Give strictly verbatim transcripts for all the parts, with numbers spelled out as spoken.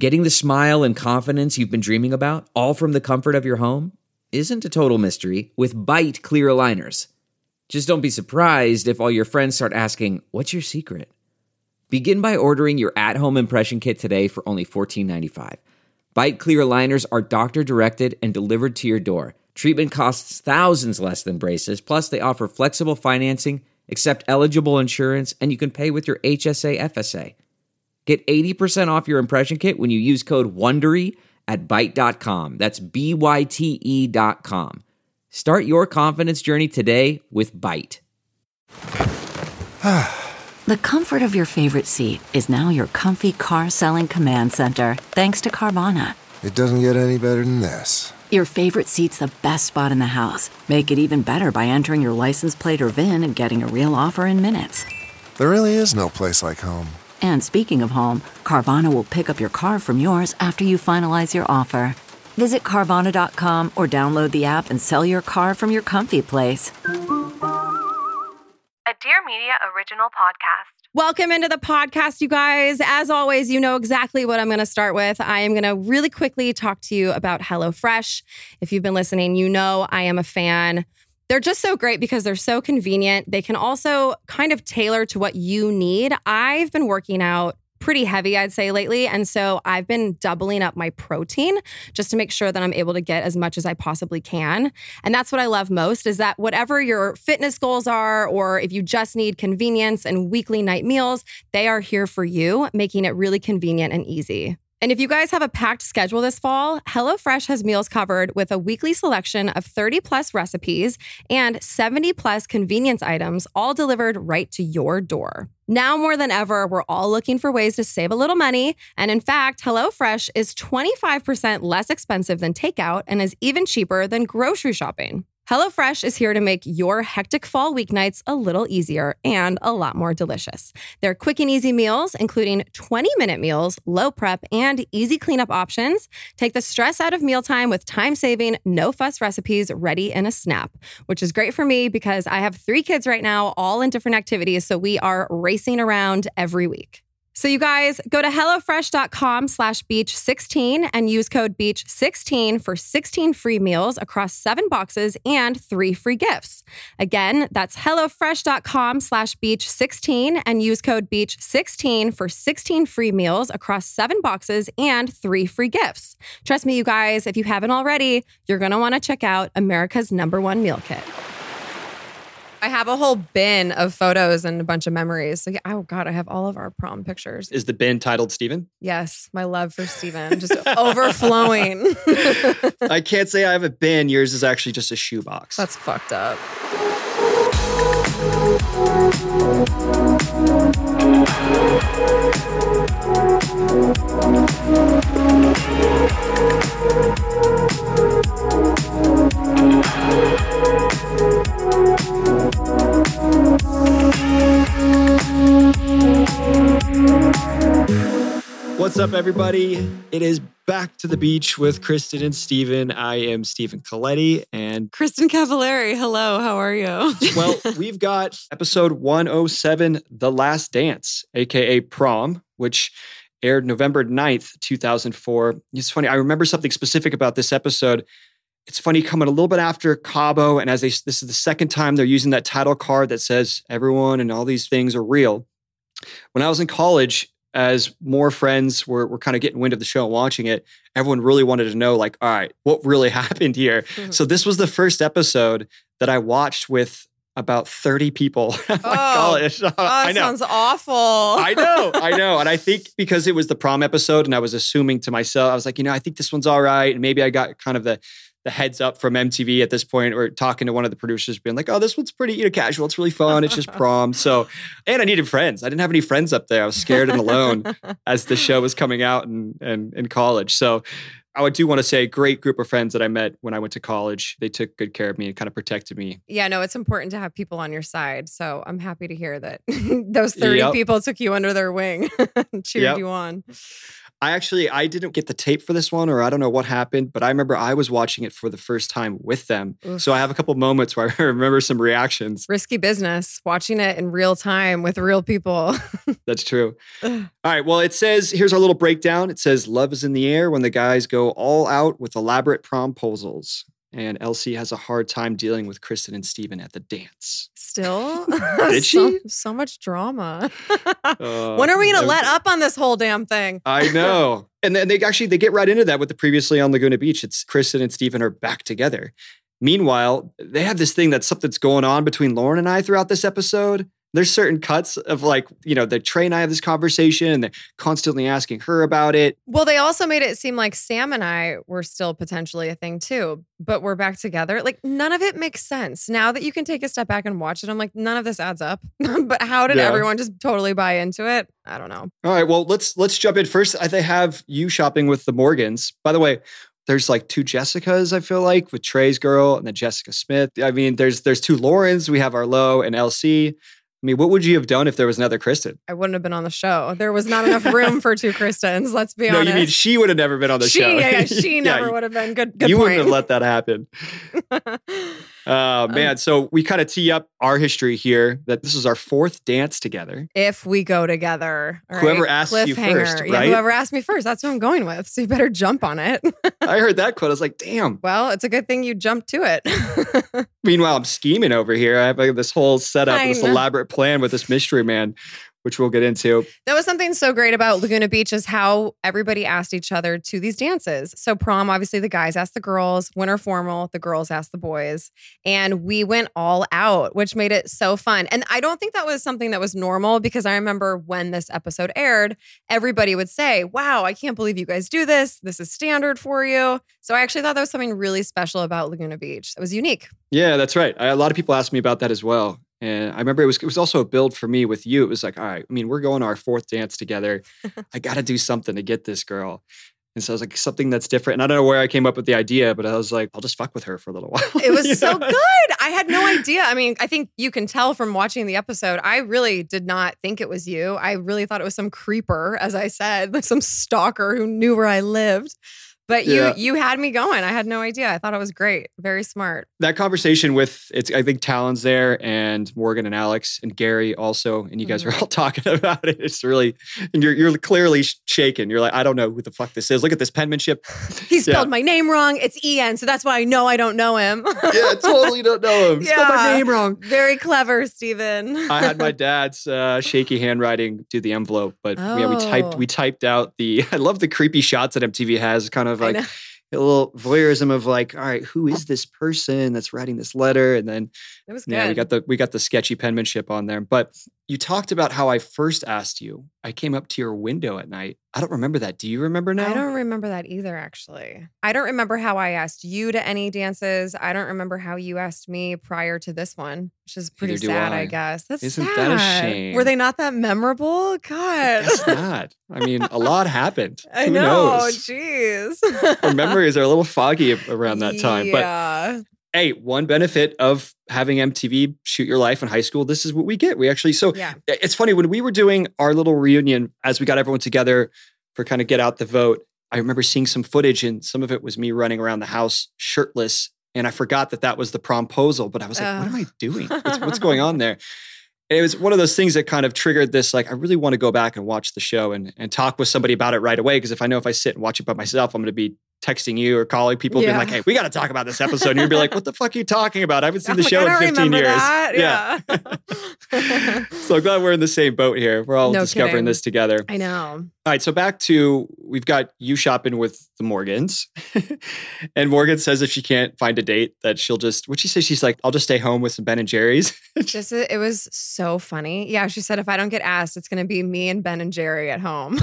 Getting the smile and confidence you've been dreaming about, all from the comfort of your home, isn't a total mystery with Byte clear aligners. Just don't be surprised if all your friends start asking, "What's your secret?" Begin by ordering your at-home impression kit today for only fourteen ninety-five. Byte clear aligners are doctor-directed and delivered to your door. Treatment costs thousands less than braces, plus they offer flexible financing, accept eligible insurance, and you can pay with your H S A F S A. Get eighty percent off your impression kit when you use code WONDERY at byte dot com. That's B Y T E dot com. Start your confidence journey today with Byte. The comfort of your favorite seat is now your comfy car-selling command center, thanks to Carvana. It doesn't get any better than this. Your favorite seat's the best spot in the house. Make it even better by entering your license plate or V I N and getting a real offer in minutes. There really is no place like home. And speaking of home, Carvana will pick up your car from yours after you finalize your offer. Visit Carvana dot com or download the app and sell your car from your comfy place. A Dear Media original podcast. Welcome into the podcast, you guys. As always, you know exactly what I'm going to start with. I am going to really quickly talk to you about HelloFresh. If you've been listening, you know I am a fan. They're just so great because they're so convenient. They can also kind of tailor to what you need. I've been working out pretty heavy, I'd say, lately. And so I've been doubling up my protein just to make sure that I'm able to get as much as I possibly can. And that's what I love most, is that whatever your fitness goals are, or if you just need convenience and weekly night meals, they are here for you, making it really convenient and easy. And if you guys have a packed schedule this fall, HelloFresh has meals covered with a weekly selection of thirty plus recipes and seventy plus convenience items, all delivered right to your door. Now more than ever, we're all looking for ways to save a little money. And in fact, HelloFresh is twenty-five percent less expensive than takeout and is even cheaper than grocery shopping. HelloFresh is here to make your hectic fall weeknights a little easier and a lot more delicious. They're quick and easy meals, including twenty-minute meals, low prep, and easy cleanup options. Take the stress out of mealtime with time-saving, no-fuss recipes ready in a snap, which is great for me because I have three kids right now, all in different activities, so we are racing around every week. So you guys, go to HelloFresh.com slash Beach16 and use code Beach sixteen for sixteen free meals across seven boxes and three free gifts. Again, that's HelloFresh.com slash Beach16 and use code Beach sixteen for sixteen free meals across seven boxes and three free gifts. Trust me, you guys, if you haven't already, you're going to want to check out America's number one meal kit. I have a whole bin of photos and a bunch of memories. So, yeah, oh, God, I have all of our prom pictures. Is the bin titled Steven? Yes, my love for Steven, just overflowing. I can't say I have a bin. Yours is actually just a shoebox. That's fucked up. What's up, everybody? It is Back to the Beach with Kristen and Steven. I am Steven Coletti and Kristen Cavallari. Hello, how are you? Well, we've got episode one oh seven, The Last Dance, aka Prom, which aired November ninth, two thousand four. It's funny, I remember something specific about this episode. It's funny, coming a little bit after Cabo, and as they, this is the second time they're using that title card that says everyone and all these things are real. When I was in college, as more friends were, were kind of getting wind of the show and watching it, everyone really wanted to know, like, all right, what really happened here? Mm-hmm. So this was the first episode that I watched with about thirty people at oh, my college. Oh, I that know. sounds awful. I know, I know. And I think because it was the prom episode and I was assuming to myself, I was like, you know, I think this one's all right. And maybe I got kind of the the heads up from M T V at this point, or talking to one of the producers being like, oh, this one's pretty, you know, casual. It's really fun. It's just prom. So, and I needed friends. I didn't have any friends up there. I was scared and alone as the show was coming out in, in, in college. So I do want to say great group of friends that I met when I went to college. They took good care of me and kind of protected me. Yeah, no, it's important to have people on your side. So I'm happy to hear that those thirty yep. people took you under their wing and cheered yep. you on. I actually, I didn't get the tape for this one, or I don't know what happened, but I remember I was watching it for the first time with them. Oof. So I have a couple moments where I remember some reactions. Risky business, watching it in real time with real people. That's true. All right. Well, it says, here's our little breakdown. It says, love is in the air when the guys go all out with elaborate promposals. And Elsie has a hard time dealing with Kristen and Steven at the dance. Still? Did so, she? so much drama. Uh, when are we going to that- let up on this whole damn thing? I know. And then they actually, they get right into that with the previously on Laguna Beach. It's Kristen and Steven are back together. Meanwhile, they have this thing that's something's going on between Lauren and I throughout this episode. There's certain cuts of like, you know, the Trey and I have this conversation and they're constantly asking her about it. Well, they also made it seem like Sam and I were still potentially a thing too, but we're back together. Like none of it makes sense. Now that you can take a step back and watch it, I'm like, none of this adds up. But how did Yeah. everyone just totally buy into it? I don't know. All right, well, let's let's jump in first. I- They have you shopping with the Morgans. By the way, there's like two Jessicas, I feel like, with Trey's girl and then Jessica Smith. I mean, there's there's two Laurens. We have Arlo and L C. I mean, what would you have done if there was another Kristen? I wouldn't have been on the show. There was not enough room for two Kristens. Let's be No, honest. you mean she would have never been on the she, show. Yeah, yeah, she Yeah, never you- would have been. Good, good you point. wouldn't have let that happen. Oh, man. So we kind of tee up our history here that this is our fourth dance together. If we go together. All Whoever right? asks you Cliffhanger. first, Yeah, right? whoever asked me first. That's who I'm going with. So you better jump on it. I heard that quote. I was like, damn. Well, it's a good thing you jumped to it. Meanwhile, I'm scheming over here. I have like, this whole setup, I this know. elaborate plan with this mystery man, which we'll get into. That was something so great about Laguna Beach is how everybody asked each other to these dances. So prom, obviously the guys asked the girls, winter formal, the girls asked the boys. And we went all out, which made it so fun. And I don't think that was something that was normal because I remember when this episode aired, everybody would say, wow, I can't believe you guys do this. This is standard for you. So I actually thought that was something really special about Laguna Beach. It was unique. Yeah, that's right. I, a lot of people asked me about that as well. And I remember it was it was also a build for me with you. It was like, all right, I mean, we're going to our fourth dance together. I got to do something to get this girl. And so I was like, something that's different. And I don't know where I came up with the idea, but I was like, I'll just fuck with her for a little while. It was You so know? good. I had no idea. I mean, I think you can tell from watching the episode. I really did not think it was you. I really thought it was some creeper, as I said, like some stalker who knew where I lived. But you Yeah. you had me going. I had no idea. I thought it was great. Very smart. That conversation with, it's I think Talon's there and Morgan and Alex and Gary also, and you guys Mhm. are all talking about it. It's really, and you're you're clearly sh- shaken. You're like, I don't know who the fuck this is. Look at this penmanship. He spelled Yeah. my name wrong. It's Ian, so that's why I know I don't know him. Yeah, totally don't know him. Spelled my Yeah. name wrong. Very clever, Steven. I had my dad's uh, shaky handwriting do the envelope, but yeah, we typed Oh. we typed out the. I love the creepy shots that M T V has, kind of I like know. a little voyeurism of like, all right, who is this person that's writing this letter? And then It was good. yeah, we got the we got the sketchy penmanship on there. But you talked about how I first asked you. I came up to your window at night. I don't remember that. Do you remember now? I don't remember that either, actually. I don't remember how I asked you to any dances. I don't remember how you asked me prior to this one, which is pretty Neither do sad, I. I. guess. That's Isn't sad. that a shame? Were they not that memorable? God. Guess not. I mean, a lot happened. I Who know. knows? Jeez. Our memories are a little foggy around that time. But Yeah. hey, one benefit of having M T V shoot your life in high school, this is what we get. We actually, so Yeah. it's funny when we were doing our little reunion as we got everyone together for kind of get out the vote. I remember seeing some footage and some of it was me running around the house shirtless. And I forgot that that was the promposal, but I was like, what am I doing? What's, what's going on there? And it was one of those things that kind of triggered this, like, I really want to go back and watch the show and, and talk with somebody about it right away. Because if I know if I sit and watch it by myself, I'm going to be texting you or calling people Yeah. being like, hey, we got to talk about this episode. And you'd be like, what the fuck are you talking about? I haven't seen I'm the like, show I in don't fifteen remember years. that. Yeah. So I'm glad we're in the same boat here. We're all No discovering kidding. this together. I know. All right, so back to, we've got you shopping with the Morgans. And Morgan says if she can't find a date, that she'll just, what'd she say? She's like, I'll just stay home with some Ben and Jerry's. Just it was so funny. Yeah, she said if I don't get asked, it's going to be me and Ben and Jerry at home.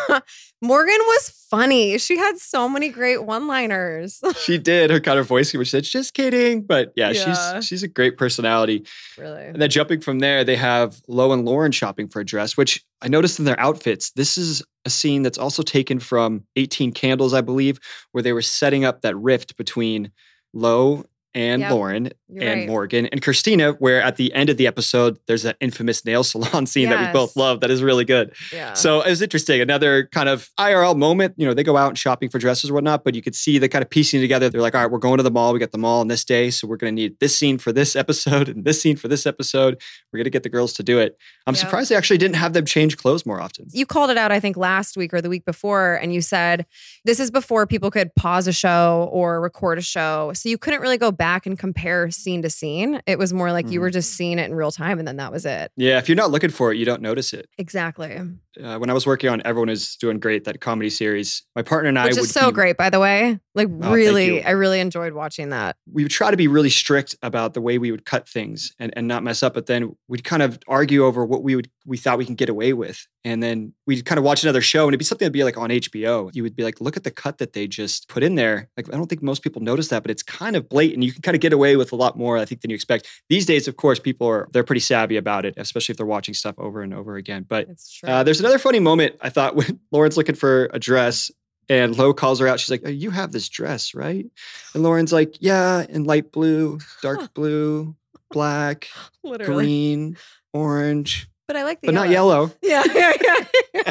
Morgan was funny. She had so many great one-liners. She did. Her kind of voice, which said, just kidding. But yeah, Yeah. she's she's a great personality. Really. And then jumping from there, they have Lo and Lauren shopping for a dress, which I noticed in their outfits. This is a scene that's also taken from eighteen Candles, I believe, where they were setting up that rift between Lo and Yep. Lauren. You're and right. Morgan. And Christina, where at the end of the episode, there's that infamous nail salon scene that we Yes. both love that is really good. Yeah. So it was interesting. Another kind of I R L moment. You know, they go out and shopping for dresses or whatnot, but you could see the kind of piecing together. They're like, all right, we're going to the mall. We got the mall on this day. So we're going to need this scene for this episode and this scene for this episode. We're going to get the girls to do it. I'm Yeah. surprised they actually didn't have them change clothes more often. You called it out, I think, last week or the week before, and you said this is before people could pause a show or record a show. So you couldn't really go back and compare scene to scene. It was more like you were just seeing it in real time and then that was it. Yeah, if you're not looking for it, you don't notice it. Exactly. Uh, when I was working on Everyone Is Doing Great, that comedy series, my partner and I Which would is so be- great, by the way. Like thank really, you. I really enjoyed watching that. we would try to be really strict about the way we would cut things and, and not mess up, but then we'd kind of argue over what we would we thought we can get away with. And then we'd kind of watch another show and it'd be something that'd be like on H B O. You would be like, look at the cut that they just put in there. Like, I don't think most people notice that, but it's kind of blatant. You can kind of get away with a lot more, I think, than you expect. These days, of course, people are, they're pretty savvy about it, especially if they're watching stuff over and over again. But It's true. uh, there's another funny moment, I thought, when Lauren's looking for a dress and Lo calls her out. She's like, oh, you have this dress, right? And Lauren's like, yeah, in light blue, dark blue, black, Literally. green, orange, But I like the but not yellow. yellow. Yeah, yeah,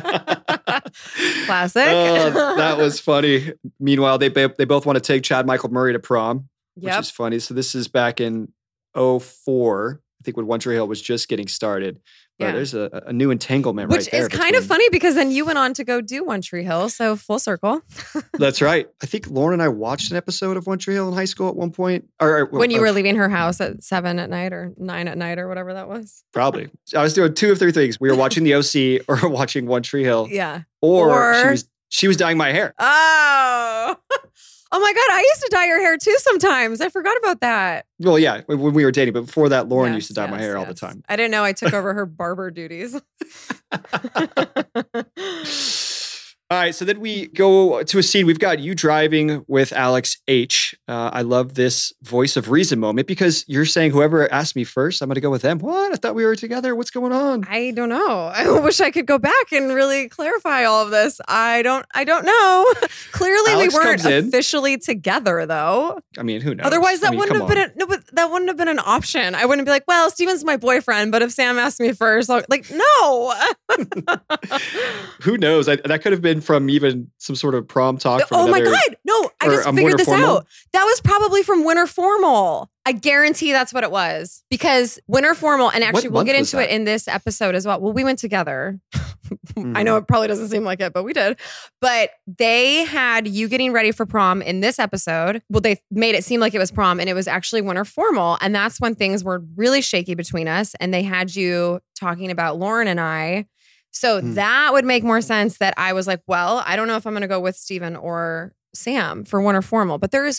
yeah. Classic. Oh, that was funny. Meanwhile, they ba- they both want to take Chad Michael Murray to prom, which Yep. is funny. So this is back in oh four, I think, when One Tree Hill was just getting started. But Yeah. there's a, a new entanglement Which right there. is kind of between- funny because then you went on to go do One Tree Hill. So full circle. That's right. I think Lauren and I watched an episode of One Tree Hill in high school at one point. Or, or- When you or were leaving her house at seven at night or nine at night or whatever that was. Probably. I was doing two of three things. We were watching the O C or watching One Tree Hill. Yeah. Or, Or- she was she was dyeing my hair. Oh. Oh my God. I used to dye your hair too sometimes. I forgot about that. Well, yeah, when when we were dating, but before that, Lauren Yes, used to dye my yes, hair all the yes. time. I didn't know I took over her barber duties. All right, so then we go to a scene. We've got you driving with Alex H. Uh, I love this voice of reason moment because you're saying whoever asked me first, I'm going to go with them. What? I thought we were together. What's going on? I don't know. I wish I could go back and really clarify all of this. I don't I don't know. Clearly Alex we weren't comes in. officially together though. I mean, who knows? Otherwise that I mean, wouldn't come have been on. a, no, but that wouldn't have been an option. I wouldn't be like, well, Steven's my boyfriend, but if Sam asked me first, I'll, like, no. Who knows? I, that could have been from even some sort of prom talk. From Oh my another- God. No, I or just a figured winter this formal? out. That was probably from Winter Formal. I guarantee that's what it was. Because Winter Formal, and actually we'll month get was into it that? in this episode as well. Well, we went together. I Mhm. know it probably doesn't seem like it, but we did. But they had you getting ready for prom in this episode. Well, they made it seem like it was prom and it was actually Winter Formal. And that's when things were really shaky between us. And they had you talking about Lauren and I. So Hmm. that would make more sense that I was like, well, I don't know if I'm going to go with Steven or Sam for Winter Formal, but there is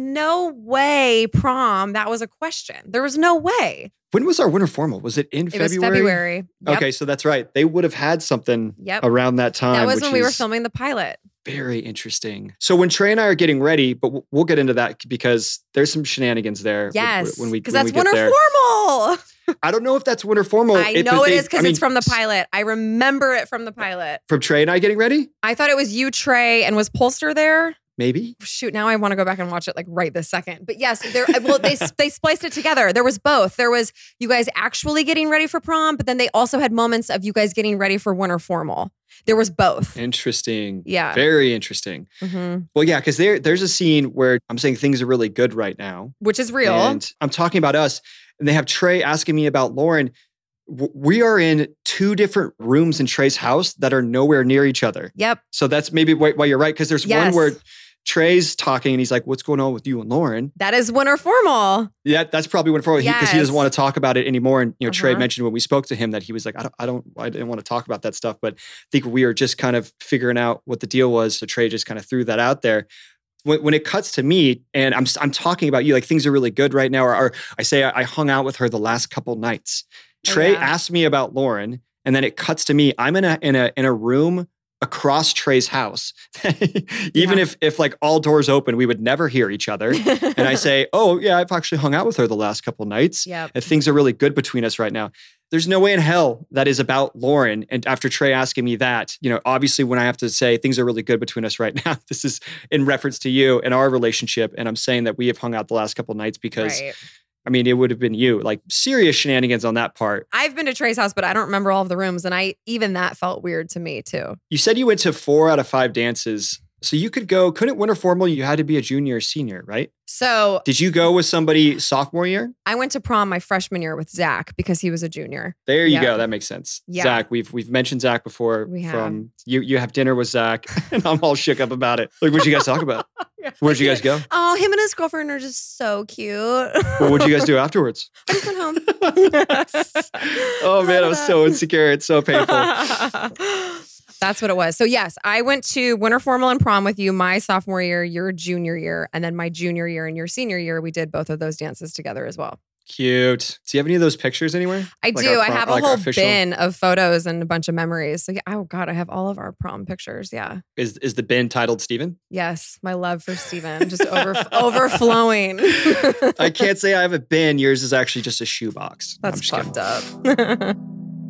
no way prom. That was a question. There was no way. When was our winter formal? Was it in It February? was February. Yep. Okay, so that's right. They would have had something Yep. around that time. That was which when we were is filming the pilot. Very interesting. So when Trey and I are getting ready, but we'll- we'll get into that because there's some shenanigans there. when- Yes. when we Because when that's we get Winter there. Formal. I don't know if that's winter formal. I It- know but it they- is because I mean, it's from the s- pilot. I remember it from the pilot. From Trey and I getting ready, I thought it was you, Trey, and was Polster there? maybe. Shoot, now I want to go back and watch it like right this second. But yes, there. Well, they they spliced it together. There was both. There was you guys actually getting ready for prom, but then they also had moments of you guys getting ready for Winter Formal. There was both. Interesting. Yeah. Very interesting. Mhm. Well, yeah, because there there's a scene where I'm saying things are really good right now. Which is real. And I'm talking about us, and they have Trey asking me about Lauren. W- We are in two different rooms in Trey's house that are nowhere near each other. Yep. So that's maybe why, why you're right, because there's Yes. one where Trey's talking and he's like, "What's going on with you and Lauren?" That is Winter Formal. Yeah, that's probably when for because he, 'cause he Yes. doesn't want to talk about it anymore. And you know, Trey Uh-huh. mentioned when we spoke to him that he was like, "I don't, I don't, I didn't want to talk about that stuff." But I think we were just kind of figuring out what the deal was. So Trey just kind of threw that out there. When, when it cuts to me and I'm I'm talking about you, like things are really good right now, or, or I say I, I hung out with her the last couple nights. Oh, Trey yeah. asked me about Lauren, and then it cuts to me. I'm in a in a in a room across Trey's house. Even Yeah. if if like all doors open, we would never hear each other. And I say, "Oh yeah, I've actually hung out with her the last couple nights. Yep. And things are really good between us right now." There's no way in hell that is about Lauren. And after Trey asking me that, you know, obviously when I have to say things are really good between us right now, this is in reference to you and our relationship. And I'm saying that we have hung out the last couple nights because Right. I mean, it would have been you. Like serious shenanigans on that part. I've been to Trey's house, but I don't remember all of the rooms. And I even that felt weird to me too. You said you went to four out of five dances. So you could go, couldn't winter formal, you had to be a junior or senior, right? So did you go with somebody sophomore year? I went to prom my freshman year with Zach because he was a junior. There you Yeah. go. That makes sense. Yeah. Zach, we've we've mentioned Zach before. We have. From you you have dinner with Zach and I'm all shook up about it. Like, what'd you guys talk about? Where'd you guys go? Oh, him and his girlfriend are just so cute. Well, what'd you guys do afterwards? I just went home. Oh man, I was so insecure. It's so painful. That's what it was. So yes, I went to winter formal and prom with you my sophomore year, your junior year, and then my junior year and your senior year, we did both of those dances together as well. Cute. Do you have any of those pictures anywhere? I Like do. our I prom- have a like our whole official- bin of photos and a bunch of memories. So yeah, oh God, I have all of our prom pictures. Yeah. Is is the bin titled Steven? Yes. My love for Steven just over, overflowing. I can't say I have a bin. Yours is actually just a shoebox. I'm That's just fucked kidding. up.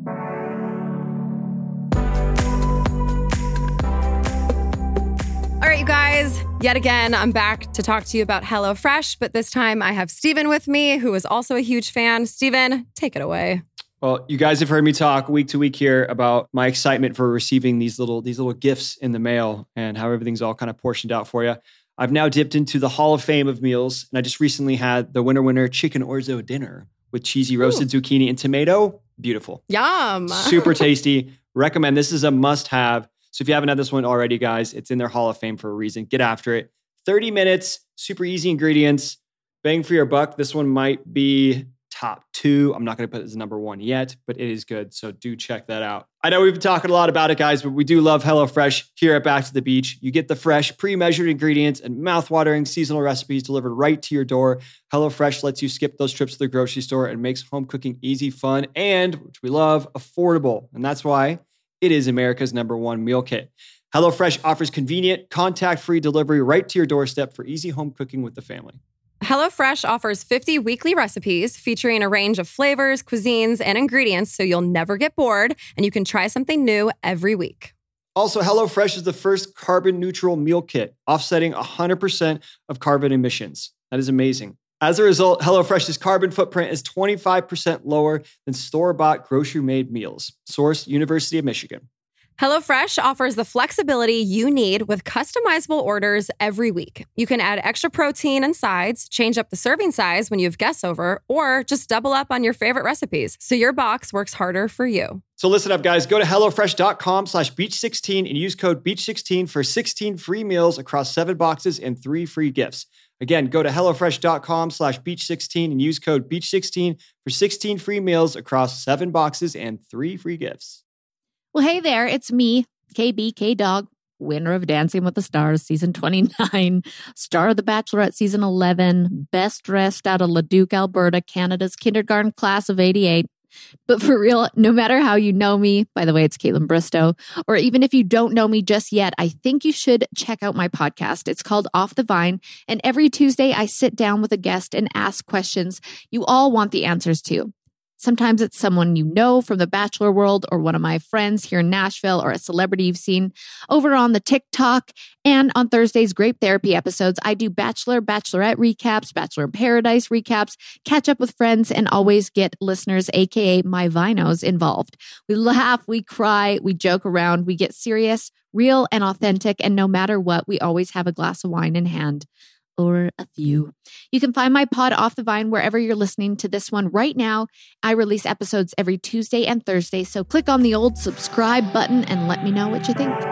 All right, you guys, yet again, I'm back to talk to you about HelloFresh, but this time I have Steven with me, who is also a huge fan. Steven, take it away. Well, you guys have heard me talk week to week here about my excitement for receiving these little these little gifts in the mail and how everything's all kind of portioned out for you. I've now dipped into the Hall of Fame of meals, and I just recently had the winner winner chicken orzo dinner with cheesy roasted Ooh. zucchini and tomato. Beautiful. Yum. Super tasty. Recommend. This is a must-have. So if you haven't had this one already, guys, it's in their Hall of Fame for a reason. Get after it. thirty minutes, super easy ingredients, bang for your buck. This one might be top two. I'm not going to put it as number one yet, but it is good. So do check that out. I know we've been talking a lot about it, guys, but we do love HelloFresh here at Back to the Beach. You get the fresh, pre-measured ingredients and mouth-watering seasonal recipes delivered right to your door. HelloFresh lets you skip those trips to the grocery store and makes home cooking easy, fun, and, which we love, affordable. And that's why it is America's number one meal kit. HelloFresh offers convenient, contact-free delivery right to your doorstep for easy home cooking with the family. HelloFresh offers fifty weekly recipes featuring a range of flavors, cuisines, and ingredients so you'll never get bored and you can try something new every week. Also, HelloFresh is the first carbon-neutral meal kit, offsetting one hundred percent of carbon emissions. That is amazing. As a result, HelloFresh's carbon footprint is twenty-five percent lower than store-bought grocery-made meals. Source, University of Michigan. HelloFresh offers the flexibility you need with customizable orders every week. You can add extra protein and sides, change up the serving size when you have guests over, or just double up on your favorite recipes so your box works harder for you. So listen up, guys. Go to HelloFresh.com slash Beach sixteen and use code Beach sixteen for sixteen free meals across seven boxes and three free gifts. Again, go to HelloFresh.com slash Beach sixteen and use code Beach sixteen for sixteen free meals across seven boxes and three free gifts. Well, hey there, it's me, K B K Dog, winner of Dancing with the Stars season twenty-nine, star of The Bachelorette season eleven, best dressed out of Leduc, Alberta, Canada's kindergarten class of eighty-eight. But for real, no matter how you know me, by the way, it's Caitlin Bristow, or even if you don't know me just yet, I think you should check out my podcast. It's called Off the Vine, and every Tuesday I sit down with a guest and ask questions you all want the answers to. Sometimes it's someone you know from the Bachelor world or one of my friends here in Nashville or a celebrity you've seen over on the TikTok. And on Thursday's Grape Therapy episodes, I do Bachelor, Bachelorette recaps, Bachelor in Paradise recaps, catch up with friends, and always get listeners, aka my Vinos, involved. We laugh, we cry, we joke around, we get serious, real, and authentic. And no matter what, we always have a glass of wine in hand. Or a few. You can find my pod Off the Vine wherever you're listening to this one right now. I release episodes every Tuesday and Thursday, so click on the old subscribe button and let me know what you think.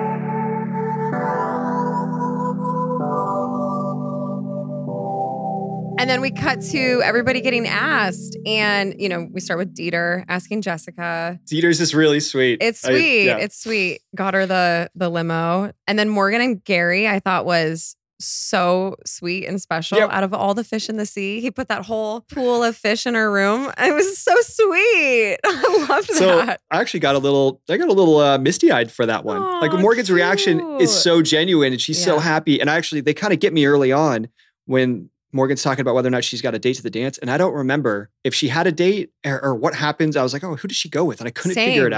And then we cut to everybody getting asked. And, you know, we start with Dieter asking Jessica. Dieter's is really sweet. It's sweet. I, yeah. It's sweet. Got her the the limo. And then Morgan and Gary, I thought was so sweet and special. Yep. Out of all the fish in the sea, he put that whole pool of fish in her room. It was so sweet. I loved so that. I actually got a little, I got a little uh, misty-eyed for that one. Aww, like Morgan's cute. reaction is so genuine and she's Yeah. so happy. And actually, they kind of get me early on when Morgan's talking about whether or not she's got a date to the dance. And I don't remember if she had a date or, or what happens. I was like, oh, who did she go with? And I couldn't Same. figure it out.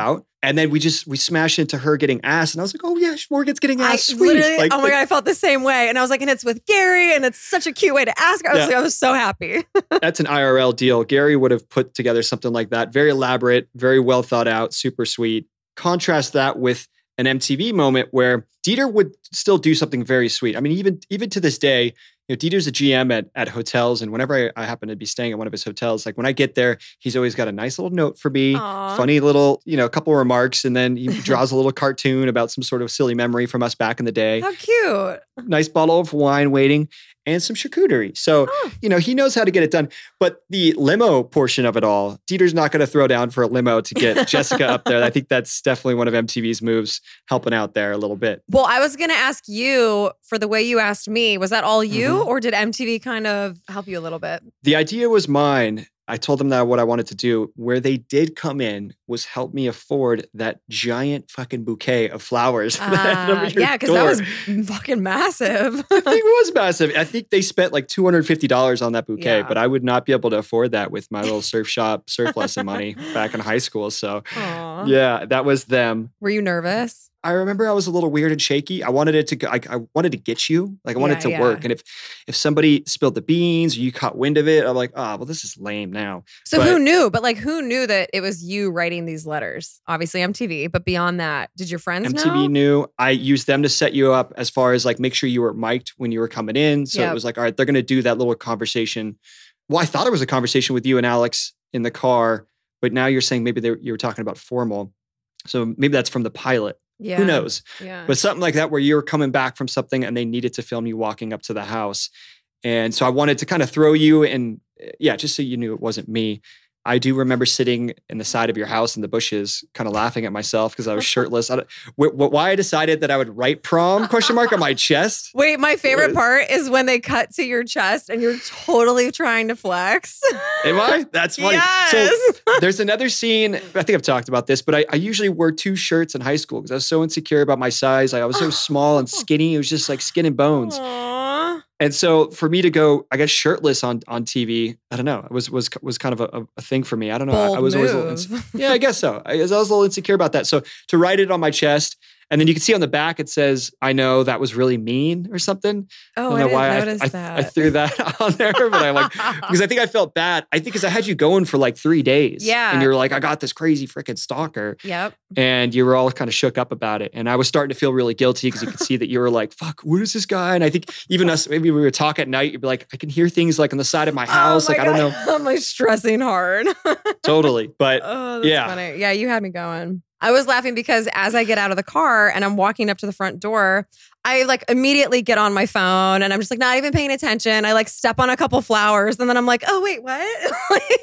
And then we just, we smashed into her getting ass. And I was like, oh yeah, Morgan's getting ass. I Sweet. literally, Like, oh my like, God, I felt the same way. And I was like, and it's with Gary and it's such a cute way to ask her. I was Yeah. like, I was so happy. That's an I R L deal. Gary would have put together something like that. Very elaborate, very well thought out, super sweet. Contrast that with an M T V moment where Dieter would still do something very sweet. I mean, even even to this day, you know, Dieter's a G M at, at hotels. And whenever I, I happen to be staying at one of his hotels, like when I get there, he's always got a nice little note for me, Aw. funny little, you know, a couple of remarks. And then he draws a little cartoon about some sort of silly memory from us back in the day. How cute. Nice bottle of wine waiting and some charcuterie. So, Oh. you know, he knows how to get it done. But the limo portion of it all, Dieter's not going to throw down for a limo to get Jessica up there. I think that's definitely one of M T V's moves, helping out there a little bit. Well, I was going to ask you for the way you asked me. Was that all you Mhm. or did M T V kind of help you a little bit? The idea was mine. I told them that what I wanted to do. Where they did come in was help me afford that giant fucking bouquet of flowers. that I had over Uh, your yeah, because that door. was fucking massive. I think it was massive. I think they spent like two hundred fifty dollars on that bouquet, Yeah. but I would not be able to afford that with my little surf shop, surf lesson money back in high school. So, Aw. yeah, that was them. Were you nervous? I remember I was a little weird and shaky. I wanted it to go, I, I wanted to get you. Like I wanted Yeah, it to work. yeah. And if if somebody spilled the beans or you caught wind of it, I'm like, oh, well, this is lame now. So But- who knew? But like, who knew that it was you writing these letters? Obviously M T V, but beyond that, did your friends M T V know? knew. I used them to set you up as far as like make sure you were mic'd when you were coming in. So Yep. it was like, all right, they're going to do that little conversation. Well, I thought it was a conversation with you and Alex in the car, but now you're saying maybe they, you were talking about formal. So maybe that's from the pilot. Yeah. Who knows? Yeah. But something like that where you were coming back from something and they needed to film you walking up to the house. And so I wanted to kind of throw you and yeah, just so you knew it wasn't me. I do remember sitting in the side of your house in the bushes, kind of laughing at myself because I was shirtless. I don't, wh- wh- why I decided that I would write prom question mark on my chest. Wait, my favorite was- part is when they cut to your chest and you're totally trying to flex. Am I? That's funny. Yes. So there's another scene. I think I've talked about this, but I, I usually wore two shirts in high school because I was so insecure about my size. I was so small and skinny. It was just like skin and bones. Aw. And so for me to go, I guess shirtless on on T V, I don't know, it was was was kind of a, a thing for me. I don't know. I, Bold I was always a little move. inse- yeah, I guess so. I, I was a little insecure about that. So to write it on my chest, and then you can see on the back it says, "I know that was really mean" or something. Oh, I don't I know didn't why I, notice I, that. I threw that on there, but I like because I think I felt bad. I think because I had you going for like three days. Yeah. and you're like, I got this crazy freaking stalker. Yep. And you were all kind of shook up about it. And I was starting to feel really guilty because you could see that you were like, fuck, what is this guy? And I think even us, maybe we were talking at night, you'd be like, I can hear things like on the side of my house. Oh my like, I don't know. God. I'm like stressing hard. Totally. But Oh, that's yeah. funny. Yeah, you had me going. I was laughing because as I get out of the car and I'm walking up to the front door, I like immediately get on my phone and I'm just like not even paying attention. I like step on a couple flowers and then I'm like, oh wait, what?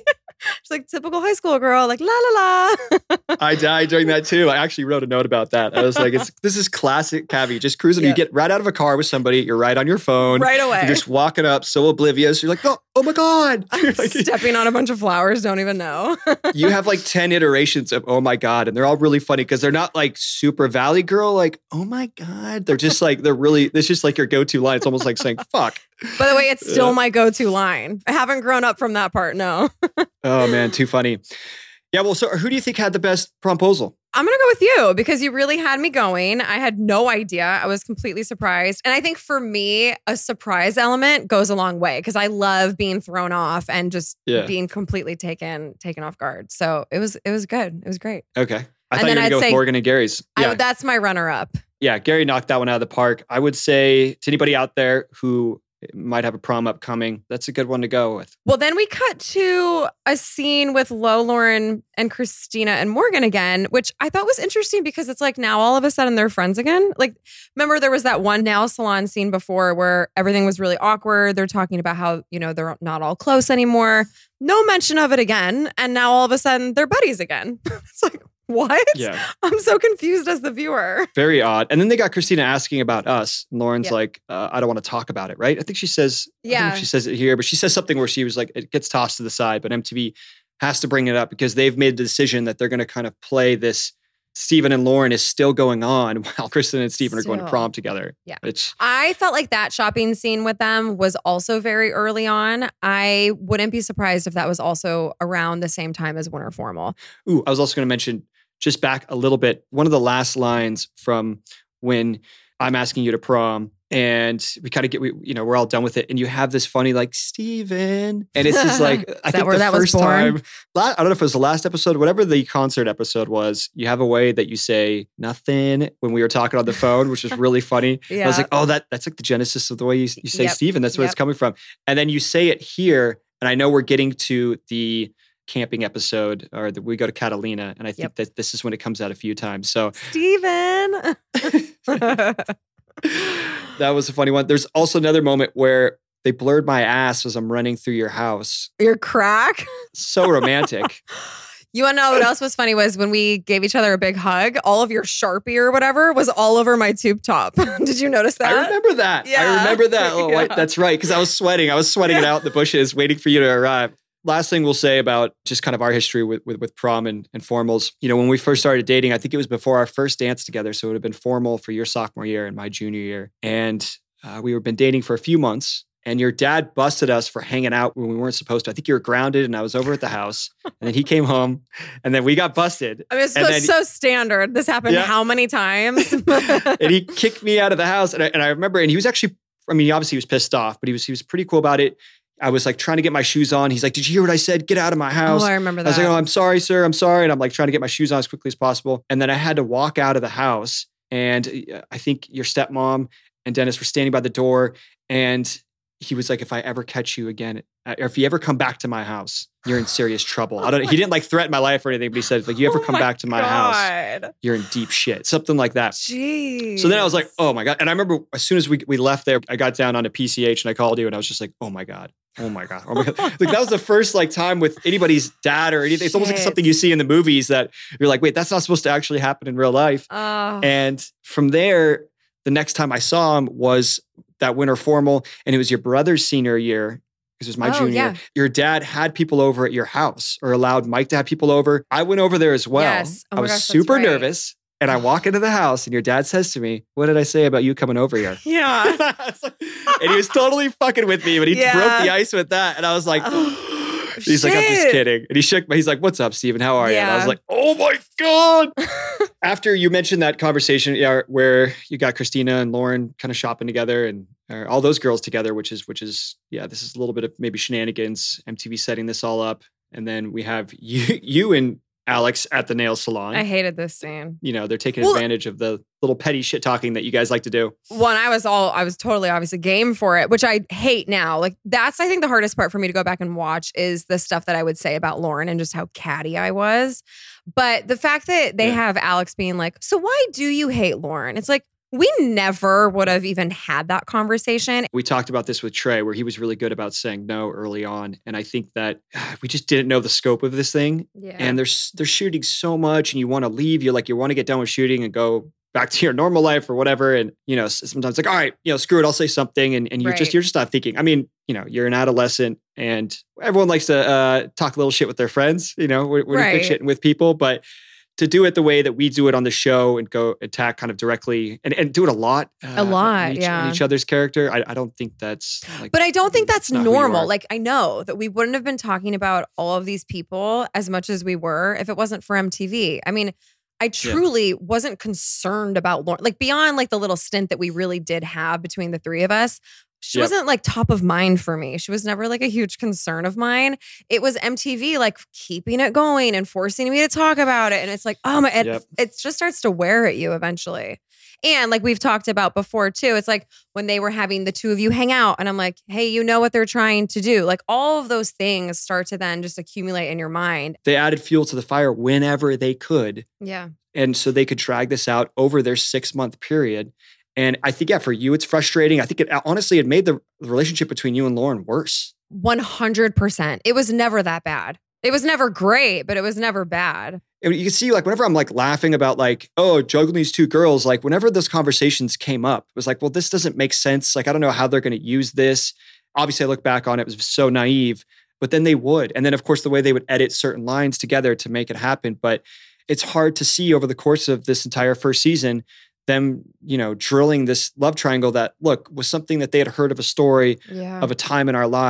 It's like typical high school girl, like la la la. I died during that too. I actually wrote a note about that. I was like, it's, this is classic Cavi. Just cruising. Yeah. You get right out of a car with somebody. You're right on your phone. Right away. You're just walking up, so oblivious. You're like, oh, oh my God. You're like, Stepping on a bunch of flowers, don't even know. you have like ten iterations of oh my God. And they're all really funny because they're not like super Valley Girl, like, oh my God. They're just like, they're really, it's just like your go-to line. It's almost like saying, fuck. By the way, it's still Yeah. my go-to line. I haven't grown up from that part, no. Oh man, too funny. Yeah, well, so who do you think had the best promposal? I'm going to go with you because you really had me going. I had no idea. I was completely surprised. And I think for me, a surprise element goes a long way because I love being thrown off and just Yeah. being completely taken taken off guard. So it was it was good. It was great. Okay. I And thought you then were going I'd to go say- with Morgan and Gary's. Yeah. I, that's my runner up. yeah, Gary knocked that one out of the park. I would say to anybody out there who might have a prom upcoming, that's a good one to go with. Well, then we cut to a scene with Lo, Lauren, and Christina and Morgan again, which I thought was interesting because it's like now all of a sudden they're friends again. Like, remember there was that one nail salon scene before where everything was really awkward. They're talking about how, you know, they're not all close anymore. No mention of it again. And now all of a sudden they're buddies again. It's like, what? Yeah. I'm so confused as the viewer. Very odd. And then they got Christina asking about us. And Lauren's Yeah. like, uh, I don't want to talk about it, right? I think she says, I don't know Yeah. if she says it here, but she says something where she was like, it gets tossed to the side, but M T V has to bring it up because they've made the decision that they're going to kind of play this Stephen and Lauren is still going on while Kristen and Stephen are going to Still. prom together. Yeah. Which, I felt like that shopping scene with them was also very early on. I wouldn't be surprised if that was also around the same time as Winter Formal. ooh, I was also going to mention just back a little bit, one of the last lines from when I'm asking you to prom and we kind of get, we, you know, we're all done with it. And you have this funny, like, Steven. And it's just like, I think where the that was first born? time, I don't know if it was the last episode, whatever the concert episode was, you have a way that you say nothing when we were talking on the phone, which was really funny. Yeah. I was like, oh, that that's like the genesis of the way you, you say Yep. Steven. That's where Yep. it's coming from. And then you say it here. And I know we're getting to the camping episode or the, we go to Catalina. And I think Yep. that this is when it comes out a few times. So Steven. that was a funny one. There's also another moment where they blurred my ass as I'm running through your house. Your crack. So romantic. You want to know what else was funny was when we gave each other a big hug, all of your Sharpie or whatever was all over my tube top. Did you notice that? I remember that. Yeah. I remember that. Oh, Yeah. wait, that's right. Because I was sweating. I was sweating it out in the bushes, waiting for you to arrive. Last thing we'll say about just kind of our history with, with, with prom and, and formals. You know, when we first started dating, I think it was before our first dance together. So it would have been formal for your sophomore year and my junior year. And uh, we were been dating for a few months. And your dad busted us for hanging out when we weren't supposed to. I think you were grounded and I was over at the house. And then he came home and then we got busted. I mean, it's And so, then- so standard. This happened Yeah. how many times? and he kicked me out of the house. And I, and I remember, and he was actually, I mean, obviously he was pissed off, but he was he was pretty cool about it. I was like trying to get my shoes on. He's like, did you hear what I said? Get out of my house. Oh, I remember I was that. like, oh, I'm sorry, sir. I'm sorry. And I'm like trying to get my shoes on as quickly as possible. And then I had to walk out of the house. And uh, I think your stepmom and Dennis were standing by the door. And he was like, if I ever catch you again, uh, or if you ever come back to my house, you're in serious trouble. I don't. He didn't like threaten my life or anything, but he said, like, you ever Oh come my back to my house, God. you're in deep shit. Something like that. Jeez. So then I was like, oh my God. And I remember as soon as we, we left there, I got down on a P C H and I called you and I was just like, oh my God. Oh my God. Oh my God. Like that was the first like time with anybody's dad or anything. It's almost like Shit. something you see in the movies that you're like, wait, that's not supposed to actually happen in real life. Oh. And from there, the next time I saw him was that winter formal, and it was your brother's senior year. This was my Oh, junior yeah. year. Your dad had people over at your house or allowed Mike to have people over. I went over there as well. Yes. Oh I my was gosh, that's super right. nervous. And I walk into the house and your dad says to me, what did I say about you coming over here? Yeah. And he was totally fucking with me, but he Yeah. broke the ice with that. And I was like, he's like, I'm just Shit. kidding. And he shook me. He's like, what's up, Steven? How are you? And I was Yeah. like, oh my God. After you mentioned that conversation yeah, where you got Christina and Lauren kind of shopping together and or all those girls together, which is, which is, yeah, this is a little bit of maybe shenanigans, M T V setting this all up. And then we have you, you and Alex at the nail salon. I hated this scene. You know, they're taking Well- advantage of the little petty shit talking that you guys like to do. One, I was all, I was totally obviously game for it, which I hate now. Like that's, I think the hardest part for me to go back and watch is the stuff that I would say about Lauren and just how catty I was. But the fact that they Yeah. have Alex being like, so why do you hate Lauren? It's like, we never would have even had that conversation. We talked about this with Trey, where he was really good about saying no early on. And I think that uh, we just didn't know the scope of this thing. Yeah. And they're, s- they're shooting so much and you want to leave. You're like, you want to get done with shooting and go back to your normal life or whatever. And, you know, s- sometimes like, all right, you know, screw it. I'll say something. And, and you're just, Right. you're just not thinking. I mean, you know, you're an adolescent and everyone likes to uh, talk a little shit with their friends, you know, when, when Right. you're shitting with people. But to do it the way that we do it on the show and go attack kind of directly and, and do it a lot. Uh, A lot, on each, yeah. on each other's character. I, I don't think that's like, But I don't think that's not who you normal. are. Like, I know that we wouldn't have been talking about all of these people as much as we were if it wasn't for M T V. I mean, I truly wasn't concerned about Lauren. Like, beyond like the little stint that we really did have between the three of us, she Yep. wasn't like top of mind for me. She was never like a huge concern of mine. It was M T V like keeping it going and forcing me to talk about it. And it's like, oh my, it, Yep. it just starts to wear at you eventually. And like we've talked about before too, it's like when they were having the two of you hang out and I'm like, hey, you know what they're trying to do. Like all of those things start to then just accumulate in your mind. they added fuel to the fire whenever they could. Yeah. And so they could drag this out over their six month period. And I think, yeah, for you, it's frustrating. I think it honestly, it made the relationship between you and Lauren worse. one hundred percent. It was never that bad. It was never great, but it was never bad. And you can see, like, whenever I'm like laughing about like, oh, juggling these two girls, like whenever those conversations came up, it was like, well, this doesn't make sense. Like, I don't know how they're going to use this. Obviously, I look back on it, it was so naive, but then they would. And then, of course, the way they would edit certain lines together to make it happen. But it's hard to see over the course of this entire first season, them, you know, drilling this love triangle that, look, was something that they had heard of a story Yeah. of a time in our lives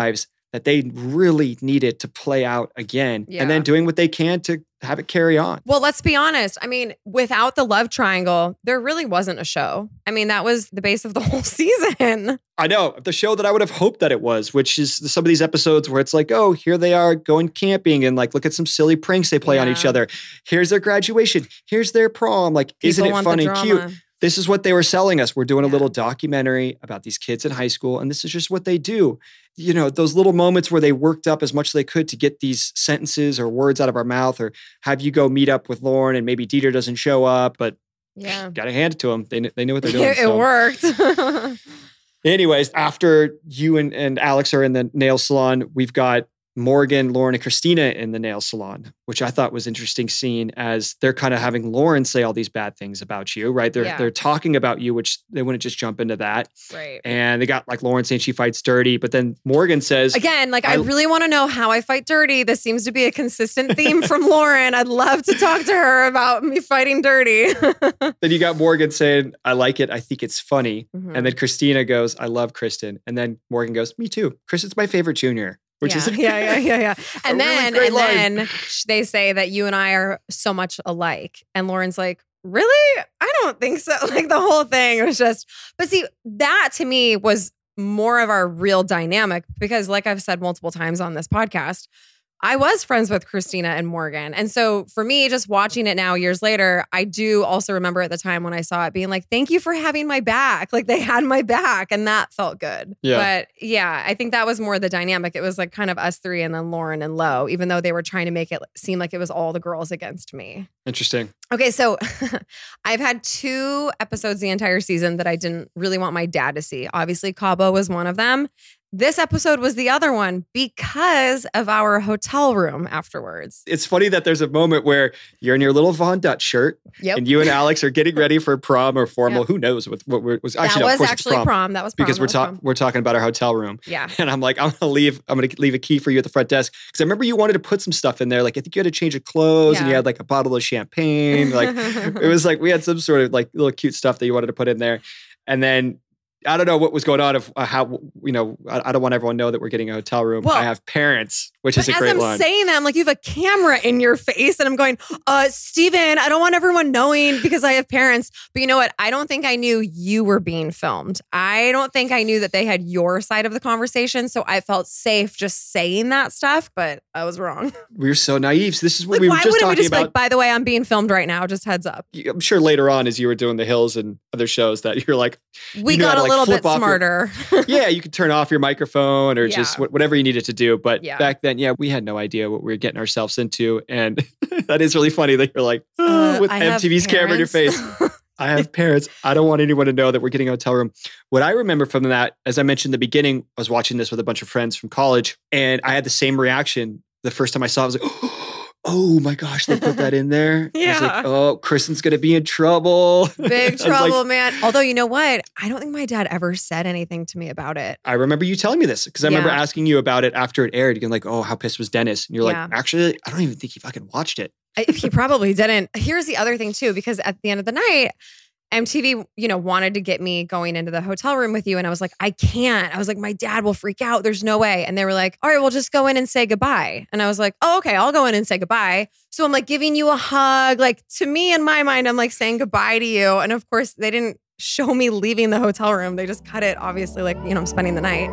that they really needed to play out again. Yeah. And then doing what they can to have it carry on. Well, let's be honest. I mean, without the love triangle, there really wasn't a show. I mean, that was the base of the whole season. I know, the show that I would have hoped that it was, which is some of these episodes where it's like, oh, here they are going camping and like, look at some silly pranks they play Yeah. on each other. Here's their graduation. Here's their prom. Like, People isn't it want fun the and drama. cute? This is what they were selling us. We're doing a Yeah. little documentary about these kids in high school, and this is just what they do. You know, those little moments where they worked up as much as they could to get these sentences or words out of our mouth, or have you go meet up with Lauren and maybe Dieter doesn't show up, but Yeah. got to hand it to them. They, kn- they knew what they're doing. It, it so. worked. Anyways, after you and, and Alex are in the nail salon, we've got Morgan, Lauren, and Christina in the nail salon, which I thought was interesting scene as they're kind of having Lauren say all these bad things about you, right? They're Yeah. they're talking about you, which they wouldn't just jump into that. Right. And they got like Lauren saying she fights dirty, but then Morgan says, Again, like I, I- really want to know how I fight dirty. This seems to be a consistent theme from Lauren. I'd love to talk to her about me fighting dirty. then you got Morgan saying, I like it. I think it's funny. Mhm. And then Christina goes, I love Kristen. And then Morgan goes, me too. Kristen's my favorite junior, which yeah, is yeah, yeah, yeah, yeah. And a really then, great and line. then sh- they say that you and I are so much alike. And Lauren's like, really? I don't think so. Like the whole thing was just, but see, that to me was more of our real dynamic because, like I've said multiple times on this podcast, I was friends with Christina and Morgan. And so for me, just watching it now years later, I do also remember at the time when I saw it being like, thank you for having my back. Like they had my back and that felt good. Yeah. But yeah, I think that was more the dynamic. It was like kind of us three and then Lauren and Lo, even though they were trying to make it seem like it was all the girls against me. interesting. Okay, so I've had two episodes the entire season that I didn't really want my dad to see. Obviously, Cabo was one of them. This episode was the other one because of our hotel room afterwards. It's funny that there's a moment where you're in your little Von Dutch shirt Yep. and you and Alex are getting ready for prom or formal. Yep. Who knows what, what we're, was That actually, no, of was course it's actually prom. That was prom. because That we're was talking prom. we're talking about our hotel room. Yeah. And I'm like, I'm gonna leave. I'm gonna leave a key for you at the front desk because I remember you wanted to put some stuff in there. Like I think you had to change of clothes and you Yeah. had like a bottle of champagne. Like it was like we had some sort of like little cute stuff that you wanted to put in there, and then. I don't know what was going on of uh, how, you know, I, I don't want everyone to know that we're getting a hotel room. Well, I have parents, which But is a as great I'm line. saying that, I'm like, you have a camera in your face. And I'm going, uh, Steven, I don't want everyone knowing because I have parents. But you know what? I don't think I knew you were being filmed. I don't think I knew that they had your side of the conversation. So I felt safe just saying that stuff, but I was wrong. we were so naive. So this is what Like, we were why just wouldn't we talking just be about. like, by the way, I'm being filmed right now. Just heads up. I'm sure later on, as you were doing The Hills and other shows, that you're like, We you knew how got to, a like, little flip bit off your- smarter. yeah, you could turn off your microphone or just Yeah. wh- whatever you needed to do. But Yeah. back then, yeah, we had no idea what we were getting ourselves into. And that is really funny that you're like, "Ah," Uh, with I have M T V's camera in your face. parents. I have parents. I don't want anyone to know that we're getting a hotel room. What I remember from that, as I mentioned in the beginning, I was watching this with a bunch of friends from college, and I had the same reaction the first time I saw it. I was like, oh my gosh, they put that in there. I was Yeah. like, oh, Kristen's going to be in trouble. Big I was like- trouble, man. Although, you know what? I don't think my dad ever said anything to me about it. I remember you telling me this because I remember Yeah. asking you about it after it aired. You're like, oh, how pissed was Dennis? And you're Yeah. like, actually, I don't even think he fucking watched it. I- He probably didn't. Here's the other thing too, because at the end of the night, M T V, you know, wanted to get me going into the hotel room with you. And I was like, I can't. I was like, my dad will freak out. There's no way. And they were like, all right, we'll just go in and say goodbye. And I was like, oh, okay, I'll go in and say goodbye. So I'm like giving you a hug. Like to me, in my mind, I'm like saying goodbye to you. And of course, they didn't show me leaving the hotel room. They just cut it, obviously, like, you know, I'm spending the night.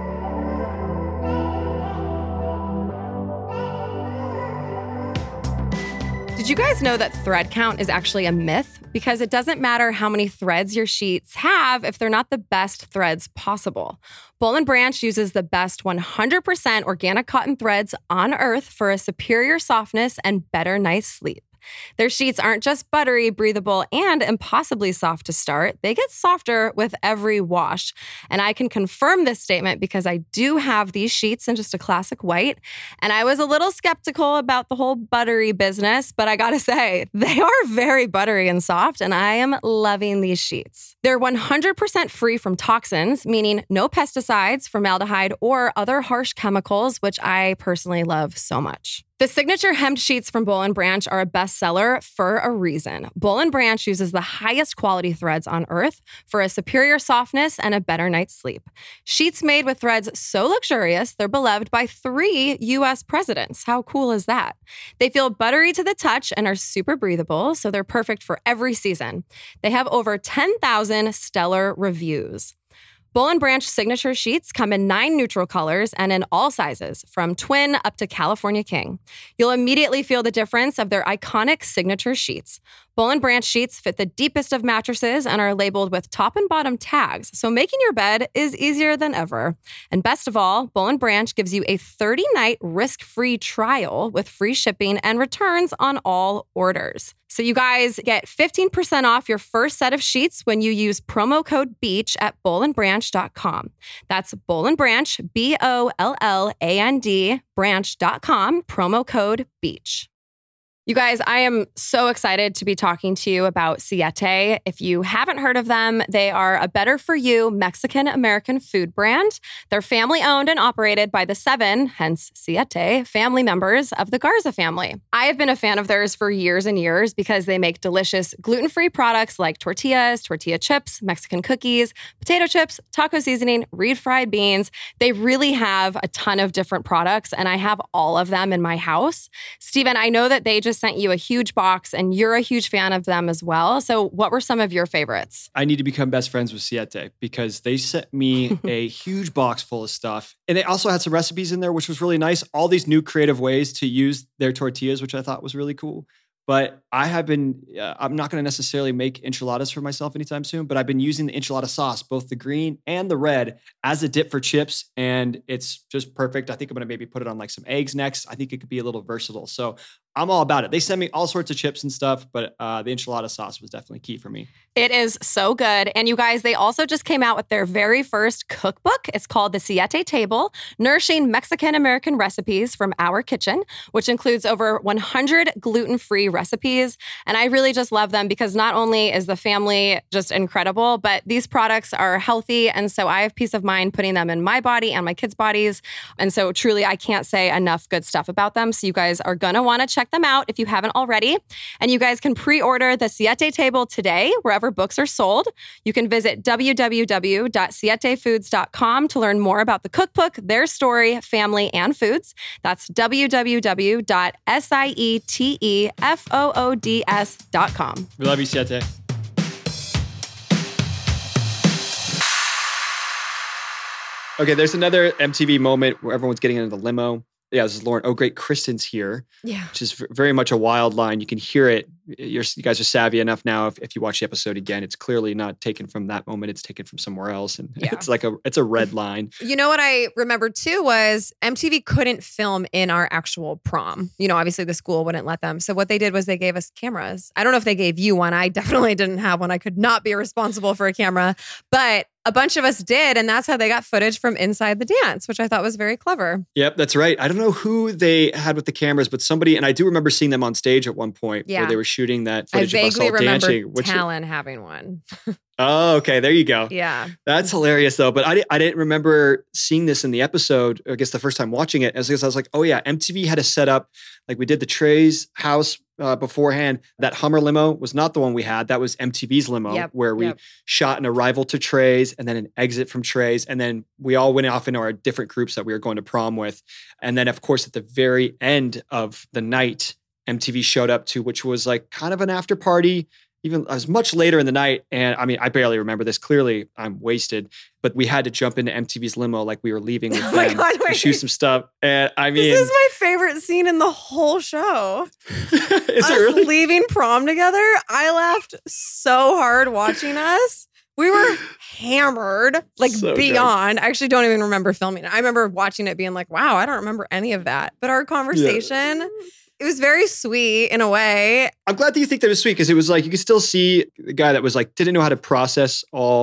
Did you guys know that thread count is actually a myth? Because it doesn't matter how many threads your sheets have if they're not the best threads possible. Boll and Branch uses the best one hundred percent organic cotton threads on earth for a superior softness and better night's sleep. Their sheets aren't just buttery, breathable, and impossibly soft to start. They get softer with every wash. And I can confirm this statement because I do have these sheets in just a classic white. And I was a little skeptical about the whole buttery business, but I gotta say, they are very buttery and soft, and I am loving these sheets. They're one hundred percent free from toxins, meaning no pesticides, formaldehyde, or other harsh chemicals, which I personally love so much. The signature hemmed sheets from Boll and Branch are a bestseller for a reason. Boll and Branch uses the highest quality threads on earth for a superior softness and a better night's sleep. Sheets made with threads so luxurious, they're beloved by three U S presidents. How cool is that? They feel buttery to the touch and are super breathable, so they're perfect for every season. They have over ten thousand stellar reviews. Boll and Branch signature sheets come in nine neutral colors and in all sizes, from twin up to California King. You'll immediately feel the difference of their iconic signature sheets. Boll and Branch sheets fit the deepest of mattresses and are labeled with top and bottom tags, so making your bed is easier than ever. And best of all, Boll and Branch gives you a thirty-night risk-free trial with free shipping and returns on all orders. So you guys get fifteen percent off your first set of sheets when you use promo code BEACH at boll and branch dot com. That's Boll and Branch, B O L L A N D, branch dot com, promo code BEACH. You guys, I am so excited to be talking to you about Siete. If you haven't heard of them, they are a better-for-you Mexican-American food brand. They're family-owned and operated by the seven, hence Siete, family members of the Garza family. I have been a fan of theirs for years and years because they make delicious gluten-free products like tortillas, tortilla chips, Mexican cookies, potato chips, taco seasoning, refried beans. They really have a ton of different products, and I have all of them in my house. Steven, I know that they just sent you a huge box and you're a huge fan of them as well. So what were some of your favorites? I need to become best friends with Siete because they sent me a huge box full of stuff. And they also had some recipes in there, which was really nice. All these new creative ways to use their tortillas, which I thought was really cool. But I have been, uh, I'm not going to necessarily make enchiladas for myself anytime soon, but I've been using the enchilada sauce, both the green and the red, as a dip for chips. And it's just perfect. I think I'm going to maybe put it on like some eggs next. I think it could be a little versatile. So I'm all about it. They send me all sorts of chips and stuff, but uh, the enchilada sauce was definitely key for me. It is so good. And you guys, they also just came out with their very first cookbook. It's called The Siete Table, Nourishing Mexican-American Recipes from Our Kitchen, which includes over one hundred gluten-free recipes. And I really just love them because not only is the family just incredible, but these products are healthy. And so I have peace of mind putting them in my body and my kids' bodies. And so truly, I can't say enough good stuff about them. So you guys are going to want to check them out if you haven't already. And you guys can pre-order the Siete Table today, wherever books are sold. You can visit w w w dot siete foods dot com to learn more about the cookbook, their story, family, and foods. That's w w w dot siete foods dot com. We love you, Siete. Okay, there's another M T V moment where everyone's getting into the limo. Yeah, this is Lauren. Oh, great, Kristen's here. Yeah. Which is very much a wild line. You can hear it. You're, you guys are savvy enough now. If, if you watch the episode again, it's clearly not taken from that moment. It's taken from somewhere else. And Yeah. it's like a, it's a red line. You know what I remember too was M T V couldn't film in our actual prom. You know, obviously the school wouldn't let them. So what they did was they gave us cameras. I don't know if they gave you one. I definitely didn't have one. I could not be responsible for a camera, but a bunch of us did. And that's how they got footage from inside the dance, which I thought was very clever. Yep, that's right. I don't know who they had with the cameras, but somebody, and I do remember seeing them on stage at one point Yeah. where they were shooting that I footage of us vaguely all remember dancing. which- Talon having one. Oh, okay. There you go. Yeah. That's hilarious though. But I, di- I didn't remember seeing this in the episode, I guess the first time watching it. As I was like, oh yeah, M T V had a setup, like we did the Trey's house uh, beforehand. That Hummer limo was not the one we had. That was M T V's limo Yep, where we yep. shot an arrival to Trey's and then an exit from Trey's. And then we all went off into our different groups that we were going to prom with. And then of course, at the very end of the night, M T V showed up to, which was like kind of an after party. Even I was much later in the night. And I mean, I barely remember this. Clearly, I'm wasted. But we had to jump into M T V's limo like we were leaving with Oh my them God, to wait. shoot some stuff. And I mean, This is my favorite scene in the whole show. is us it really? leaving prom together. I laughed so hard watching us. We were hammered, like So good. beyond. I actually don't even remember filming it. I remember watching it being like, wow, I don't remember any of that. But our conversation, it was very sweet in a way. I'm glad that you think that was sweet because it was like you could still see the guy that was like didn't know how to process all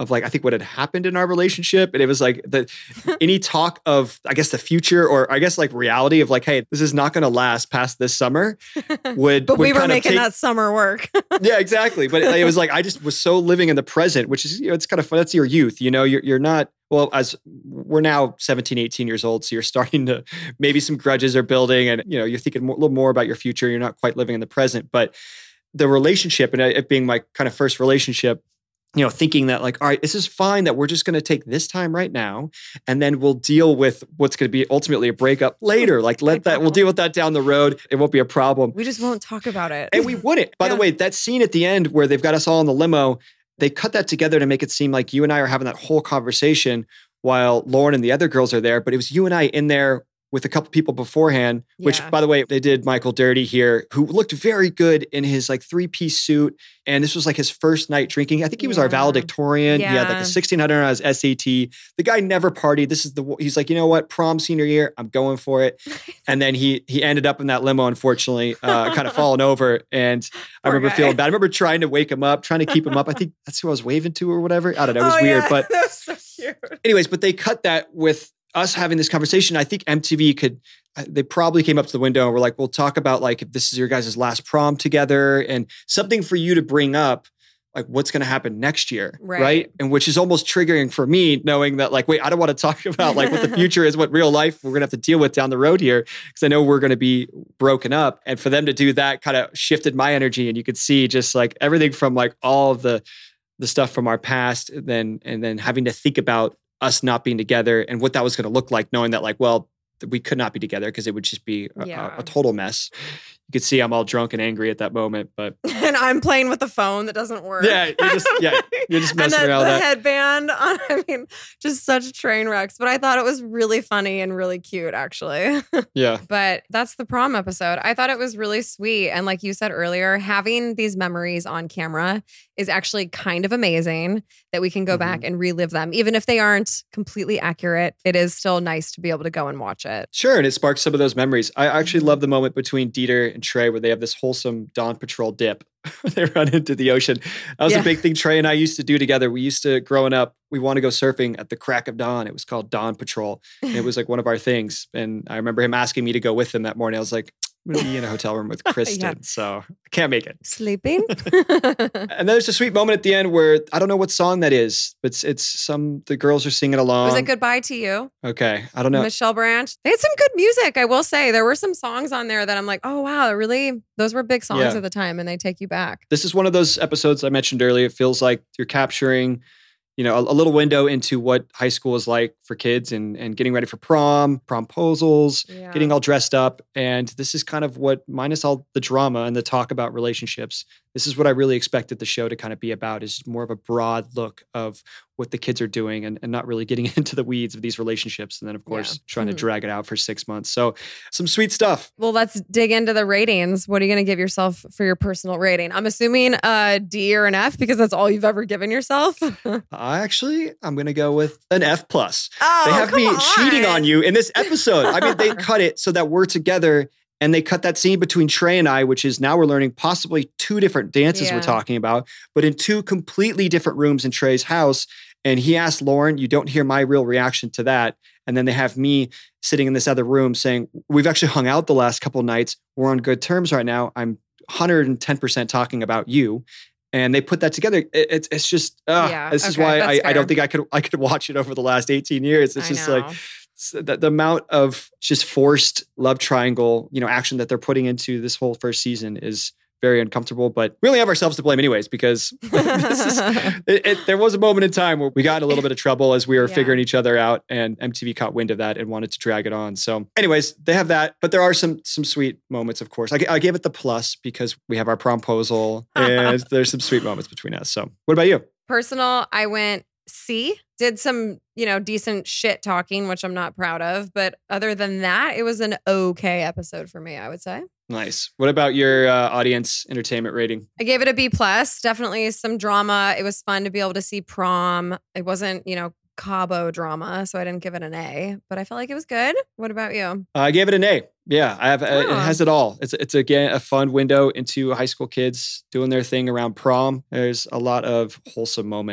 of like, I think what had happened in our relationship. And it was like the any talk of, I guess, the future or I guess like reality of like, hey, this is not going to last past this summer would, but would we were kind of making take, that summer work. yeah, exactly. But it, it was like, I just was so living in the present, which is, you know, it's kind of fun. That's your youth, you know, you're, you're not, well, as we're now seventeen, eighteen years old, so you're starting to, maybe some grudges are building and, you know, you're thinking more, a little more about your future. You're not quite living in the present, but the relationship and it being my kind of first relationship, you know, thinking that like, all right, this is fine that we're just going to take this time right now and then we'll deal with what's going to be ultimately a breakup later. Like let that, we'll deal with that down the road. It won't be a problem. We just won't talk about it. And we wouldn't. By Yeah. the way, that scene at the end where they've got us all in the limo, they cut that together to make it seem like you and I are having that whole conversation while Lauren and the other girls are there. But it was you and I in there with a couple people beforehand, which Yeah. by the way, they did Michael Dirty here, who looked very good in his like three-piece suit. And this was like his first night drinking. I think he was our Yeah. valedictorian. He had like Yeah. a sixteen hundred on his S A T. The guy never partied. This is the, he's like, you know what? Prom senior year, I'm going for it. And then he he ended up in that limo, unfortunately, uh, kind of falling over. And I Poor remember guy. feeling bad. I remember trying to wake him up, trying to keep him up. I think that's who I was waving to or whatever. I don't know. It was Oh, weird. yeah. But that was so cute. anyways, but they cut that with us having this conversation. I think M T V could, they probably came up to the window and were like, we'll talk about like, if this is your guys' last prom together and something for you to bring up, like what's going to happen next year. Right. Right. And which is almost triggering for me knowing that like, wait, I don't want to talk about like what the future is, what real life we're going to have to deal with down the road here. Cause I know we're going to be broken up. And for them to do that kind of shifted my energy. And you could see just like everything from like all of the, the stuff from our past, then, and then having to think about us not being together and what that was going to look like, knowing that like, well, that we could not be together because it would just be a, Yeah. a, a total mess. You could see I'm all drunk and angry at that moment, but And I'm playing with the phone that doesn't work. yeah, you're just yeah, you're just and messing the, around the with that. headband on, I mean, just such train wrecks. But I thought it was really funny and really cute, actually. Yeah, But that's the prom episode. I thought it was really sweet. And like you said earlier, having these memories on camera is actually kind of amazing that we can go Mm-hmm. back and relive them. Even if they aren't completely accurate, it is still nice to be able to go and watch it. sure, and it sparks some of those memories. I actually Mm-hmm. love the moment between Dieter and Trey where they have this wholesome Dawn Patrol dip. They run into the ocean. That was Yeah. a big thing Trey and I used to do together. We used to, growing up, we want to go surfing at the crack of dawn. It was called Dawn Patrol. And it was like one of our things. And I remember him asking me to go with him that morning. I was like, I'm going to be in a hotel room with Kristen, so I can't make it. Sleeping? And then there's a sweet moment at the end where I don't know what song that is, but it's, it's some, the girls are singing along. Was it Goodbye to You? Okay. I don't know. Michelle Branch. They had some good music, I will say. There were some songs on there that I'm like, oh, wow, really? Those were big songs Yeah. at the time and they take you back. This is one of those episodes I mentioned earlier. It feels like you're capturing, you know, a, a little window into what high school is like for kids and, and getting ready for prom, promposals, Yeah. getting all dressed up. And this is kind of what, minus all the drama and the talk about relationships, this is what I really expected the show to kind of be about, is more of a broad look of what the kids are doing and, and not really getting into the weeds of these relationships. And then, of course, Yeah. trying to Mhm. drag it out for six months. So some sweet stuff. Well, let's dig into the ratings. What are you going to give yourself for your personal rating? I'm assuming a D or an F because that's all you've ever given yourself. oh, I actually, I'm going to go with an F plus. Oh, They have come me cheating on you in this episode. I mean, they cut it so that we're together and they cut that scene between Trey and I, which is now we're learning possibly two different dances Yeah. we're talking about, but in two completely different rooms in Trey's house. And he asked Lauren, you don't hear my real reaction to that. And then they have me sitting in this other room saying, we've actually hung out the last couple of nights. We're on good terms right now. I'm one hundred ten percent talking about you. And they put that together. It, it's it's just, uh, Yeah, this is okay, why I, that's I don't fair. think I could I could watch it over the last eighteen years. It's I just know. like, so the, the amount of just forced love triangle, you know, action that they're putting into this whole first season is very uncomfortable, but we only have ourselves to blame anyways, because this is, it, it, there was a moment in time where we got in a little bit of trouble as we were Yeah. figuring each other out, and M T V caught wind of that and wanted to drag it on. So anyways, they have that, but there are some some sweet moments, of course. I, g- I gave it the plus because we have our promposal and there's some sweet moments between us. So what about you? Personal, I went C. Did some, you know, decent shit talking, which I'm not proud of. But other than that, it was an okay episode for me, I would say. Nice. What about your uh, audience entertainment rating? I gave it a B plus. Definitely some drama. It was fun to be able to see prom. It wasn't, you know, Cabo drama, so I didn't give it an A, but I felt like it was good. What about you? I gave it an A. Yeah, I have. uh, It Oh. has it all. It's it's again a fun window into high school kids doing their thing around prom. There's a lot of wholesome moments.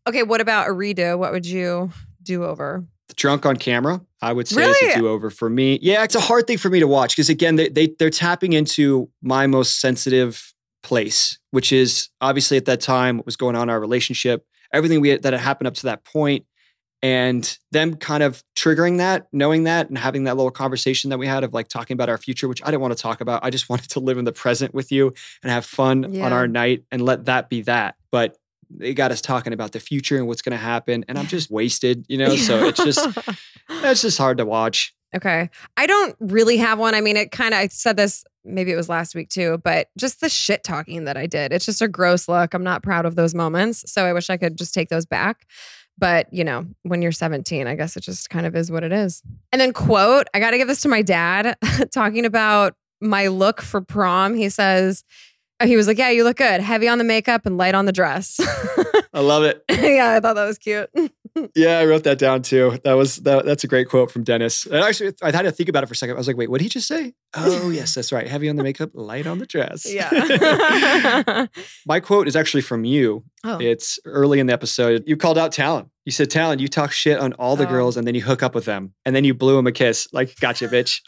Okay, what about a redo? What would you do over? The Drunk on Camera, I would say, Really? is a do-over for me. Yeah, it's a hard thing for me to watch because, again, they, they, they're tapping into my most sensitive place, which is obviously at that time what was going on in our relationship, everything we had, that had happened up to that point, and them kind of triggering that, knowing that, and having that little conversation that we had of like talking about our future, which I didn't want to talk about. I just wanted to live in the present with you and have fun Yeah. on our night and let that be that. But they got us talking about the future and what's going to happen. And I'm just wasted, you know? So it's just, it's just hard to watch. Okay. I don't really have one. I mean, it kind of, I said this, maybe it was last week too, but just the shit talking that I did. It's just a gross look. I'm not proud of those moments. So I wish I could just take those back. But, you know, when you're seventeen, I guess it just kind of is what it is. And then quote, I got to give this to my dad talking about my look for prom. He says, he was like, yeah, you look good. Heavy on the makeup and light on the dress. I love it. Yeah, I thought that was cute. Yeah, I wrote that down too. That was that, that's a great quote from Dennis. And actually, I had to think about it for a second. I was like, wait, what did he just say? Oh, yes, that's right. Heavy on the makeup, light on the dress. Yeah. My quote is actually from you. Oh. It's early in the episode. You called out Talon. You said, Talon, you talk shit on all the Oh. girls and then you hook up with them. And then you blew him a kiss. Like, gotcha, bitch.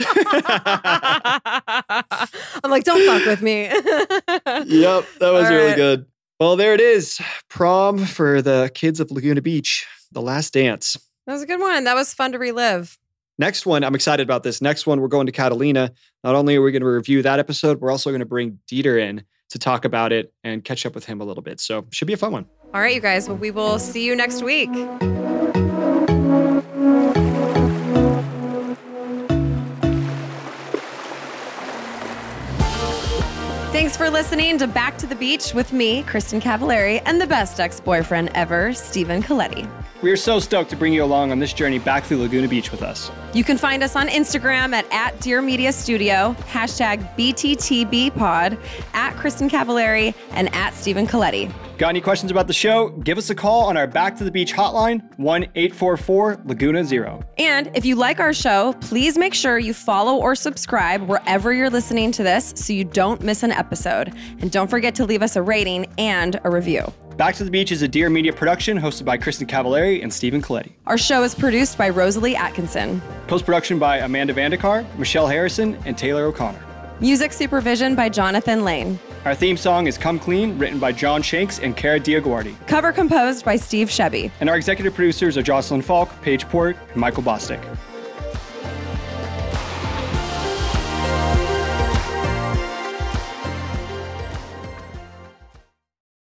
I'm like, don't fuck with me. Yep, that was All really right. good. Well, there it is. Prom for the kids of Laguna Beach. The Last Dance. That was a good one. That was fun to relive. Next one, I'm excited about this. Next one, we're going to Catalina. Not only are we going to review that episode, we're also going to bring Dieter in to talk about it and catch up with him a little bit. So should be a fun one. All right, you guys. Well, we will see you next week. Thanks for listening to Back to the Beach with me, Kristen Cavallari, and the best ex-boyfriend ever, Stephen Coletti. We are so stoked to bring you along on this journey back through Laguna Beach with us. You can find us on Instagram at, at Dear Media Studio, hashtag B T T B pod, at Kristen Cavallari, and at Stephen Coletti. Got any questions about the show? Give us a call on our Back to the Beach hotline, one eight four four Laguna Zero. And if you like our show, please make sure you follow or subscribe wherever you're listening to this so you don't miss an episode. And don't forget to leave us a rating and a review. Back to the Beach is a Dear Media production hosted by Kristen Cavallari and Stephen Coletti. Our show is produced by Rosalie Atkinson. Post-production by Amanda Vandekar, Michelle Harrison, and Taylor O'Connor. Music supervision by Jonathan Lane. Our theme song is Come Clean, written by John Shanks and Cara Diaguardi. Cover composed by Steve Shebby. And our executive producers are Jocelyn Falk, Paige Port, and Michael Bostic.